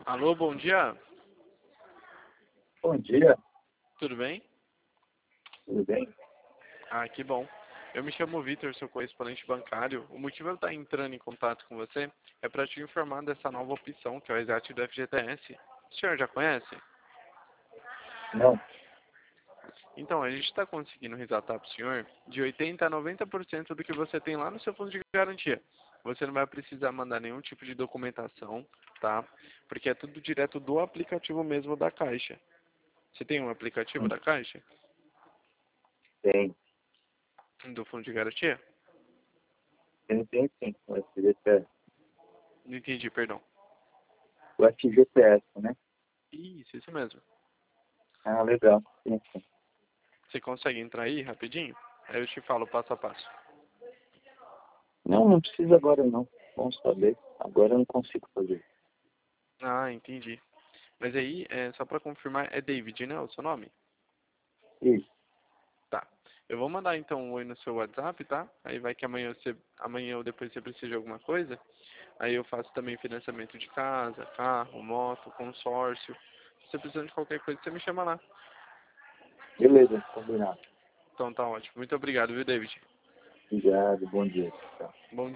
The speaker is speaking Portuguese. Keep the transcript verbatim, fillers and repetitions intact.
Alô, bom dia. Bom dia, Tudo bem? tudo bem? Ah, que bom. Eu me chamo Vitor, sou correspondente bancário. O motivo de eu estar entrando em contato com você é para te informar dessa nova opção, que é o resgate do F G T S. O senhor já conhece? Não, Então, a gente está conseguindo resgatar para o senhor de oitenta a noventa por cento do que você tem lá no seu fundo de garantia. Você não vai precisar mandar nenhum tipo de documentação, tá? Porque é tudo direto do aplicativo mesmo da Caixa. Você tem um aplicativo não da Caixa? tem. Do fundo de garantia? Tem, tem sim, o F G T S. Não entendi, perdão. O F G T S, né? Isso, isso mesmo. Ah, legal. Sim, sim. Você consegue entrar aí rapidinho? Aí eu te falo passo a passo. Não, não precisa agora não. Bom saber. Agora eu não consigo fazer. Ah, entendi. Mas aí, é, só pra confirmar, é David, né, o seu nome? Isso. Tá. Eu vou mandar então um oi no seu WhatsApp, tá? Aí vai que amanhã você, amanhã ou depois você precisa de alguma coisa. Aí eu faço também financiamento de casa, carro, moto, consórcio. Se você precisar de qualquer coisa, você me chama lá. Beleza, combinado. Então tá ótimo. Muito obrigado, viu, David? Obrigado, bom dia. Tchau. Bom dia.